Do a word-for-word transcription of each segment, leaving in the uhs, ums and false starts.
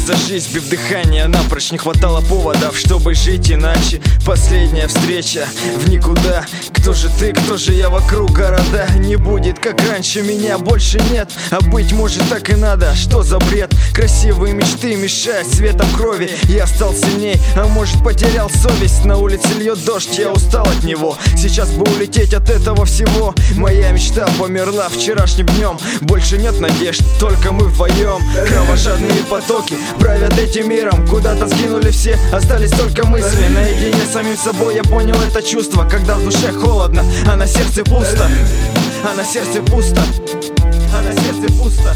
за жизнь, бив дыхание напрочь. Не хватало поводов, чтобы жить иначе. Последняя встреча в никуда. Кто же ты, кто же я вокруг города? Не будет как раньше, меня больше нет. А быть может так и надо, что за бред? Красивые мечты мешают светом крови. Я стал сильней, а может потерял совесть. На улице льет дождь, я устал от него. Сейчас бы улететь от этого всего. Моя мечта померла вчерашним днем. Больше нет надежд, только мы вдвоем. Кровожадные потоки правят этим миром. Куда-то сгинули все, остались только мысли. Наедине с самим собой я понял это чувство, когда в душе холодно, а на сердце пусто. А на сердце пусто. А на сердце пусто.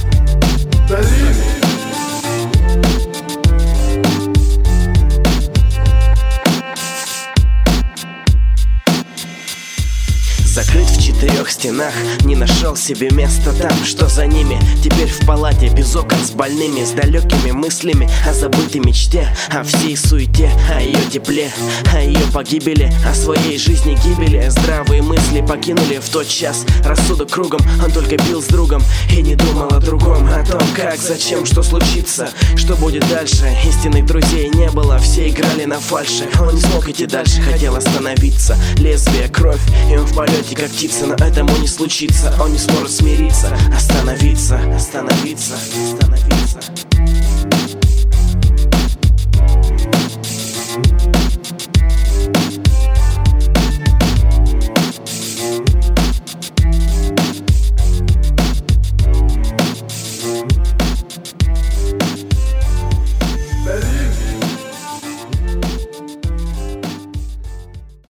Закрыт в четырех стенах, не нашел себе места там. Что за ними? Теперь в палате без окон, с больными, с далекими мыслями о забытой мечте, о всей суете, о ее тепле, о ее погибели, о своей жизни гибели. Здравые мысли покинули в тот час. Рассудок кругом, он только пил с другом и не думал о другом, о том как, зачем, что случится, что будет дальше. Истинных друзей не было, все играли на фальше. Он не смог идти дальше, хотел остановиться. Лезвие, кровь, и он в полете как птица, но этому не случится. Он не сможет смириться, остановиться, остановиться, остановиться.